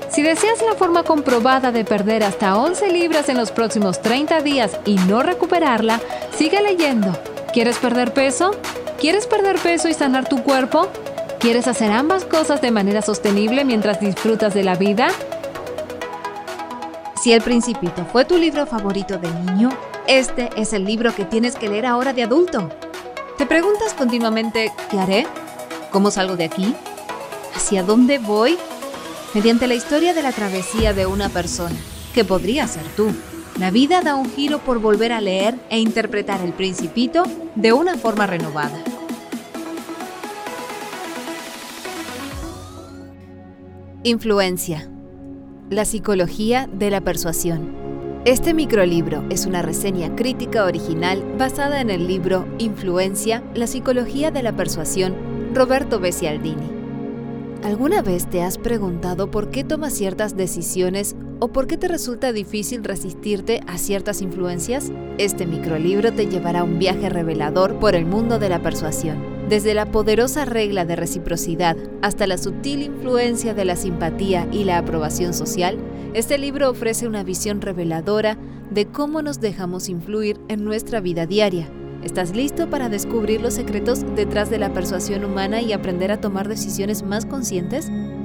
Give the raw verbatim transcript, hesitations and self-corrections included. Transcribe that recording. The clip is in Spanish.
Si deseas la forma comprobada de perder hasta once libras en los próximos treinta días y no recuperarla, sigue leyendo. ¿Quieres perder peso? ¿Quieres perder peso y sanar tu cuerpo? ¿Quieres hacer ambas cosas de manera sostenible mientras disfrutas de la vida? Si El Principito fue tu libro favorito de niño, este es el libro que tienes que leer ahora de adulto. ¿Te preguntas continuamente, ¿qué haré? ¿Cómo salgo de aquí? ¿Hacia dónde voy? Mediante la historia de la travesía de una persona, que podría ser tú, la vida da un giro por volver a leer e interpretar El Principito de una forma renovada. Influencia. La psicología de la persuasión. Este microlibro es una reseña crítica original basada en el libro Influencia, la psicología de la persuasión, Roberto B. Cialdini. ¿Alguna vez te has preguntado por qué tomas ciertas decisiones o por qué te resulta difícil resistirte a ciertas influencias? Este microlibro te llevará a un viaje revelador por el mundo de la persuasión. Desde la poderosa regla de reciprocidad hasta la sutil influencia de la simpatía y la aprobación social, este libro ofrece una visión reveladora de cómo nos dejamos influir en nuestra vida diaria. ¿Estás listo para descubrir los secretos detrás de la persuasión humana y aprender a tomar decisiones más conscientes?